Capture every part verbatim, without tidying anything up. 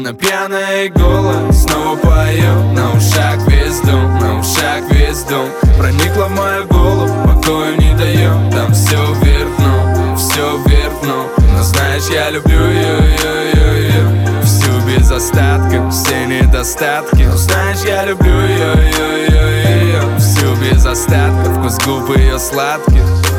Она пьяная и голая, снова поет. На ушах весь дом, на ушах весь дом. Проникла в мою голову, покоя не дает. Там все вверх дном, все вверх дном. Но знаешь, я люблю ее, ее, ее, ее. Всю без остатка, все недостатки. Но знаешь, я люблю ее, ее, ее, ее. Всю без остатка, вкус губ ее сладких.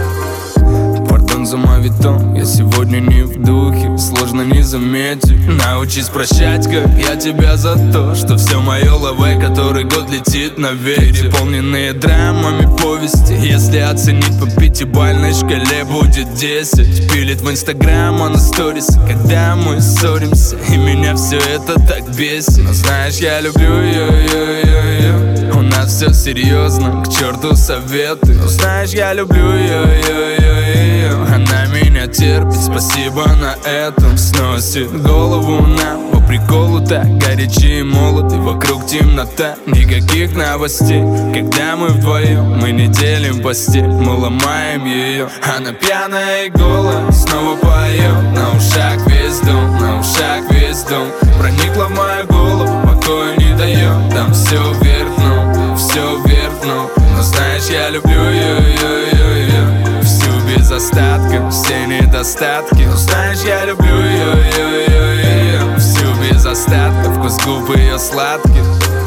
Пардон за мавитон, я сегодня не в духе. Сложно не заметить. Научись прощать, как я тебя за то, что все мое лаве, который год летит на ветер. Переполненные драмами повести. Если оценить по пятибалльной шкале, будет десять. Пилит в инстаграм, а на сторис, когда мы ссоримся. И меня все это так бесит. Но знаешь, я люблю ее, ее, ее, ее. У нас все серьезно, к черту советы. Но знаешь, я люблю ее, ее, ее, ее. Она меня терпит, спасибо на этом. Сносит голову нам, по приколу так горячий и молод. И вокруг темнота, никаких новостей. Когда мы вдвоем, мы не делим постель. Мы ломаем ее. Она пьяная и голая, снова поет. На ушах весь дом, на ушах весь дом. Проникла в мою голову, покоя не дает. Там все вверх дном, все вверх дном. Но знаешь, я люблю ее, ее, ее, ее. Всю без остатка, все недостатки. Но знаешь, я люблю ее, ее, ее, ее. Всю без остатка, вкус губ ее сладких.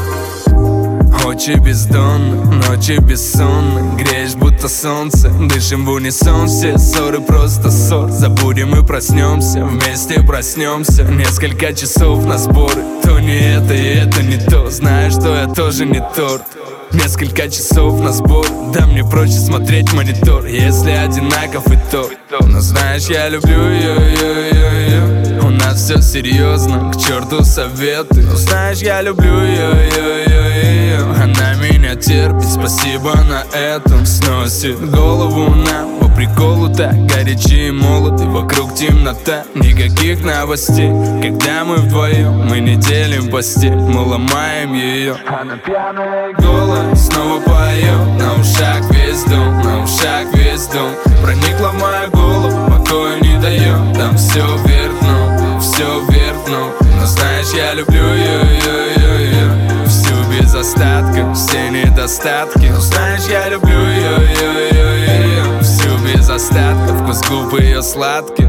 Очи бездонны, ночи бессонны. Греешь будто солнце, дышим в унисон. Все ссоры просто ссор. Забудем и проснемся, вместе проснемся. Несколько часов на сборы. То не это и это не то. Знаешь, что я тоже не торт. Несколько часов на сбор. Да мне проще смотреть монитор, если одинаков и то. Но знаешь, я люблю ее, ее, ее, ее. У нас все серьезно, к черту советы. Но знаешь, я люблю ее, ее, ее, ее. Она меня терпит, спасибо на этом. Сносит голову нам, по приколу так горячий и молод. И вокруг темнота, никаких новостей. Когда мы вдвоем, мы не делим постель. Мы ломаем ее. Она пьяная и голая, снова поет. На ушах весь дом, на ушах весь дом. Проникла в мою голову, покоя не дает. Там все вверх дном, все вверх дном. Но знаешь, я люблю ее, ее, ее, ее. Всю без остатка, все недостатки. Но знаешь, я люблю ее, ее, ее, ее. Всю без остатка, вкус губ ее сладких.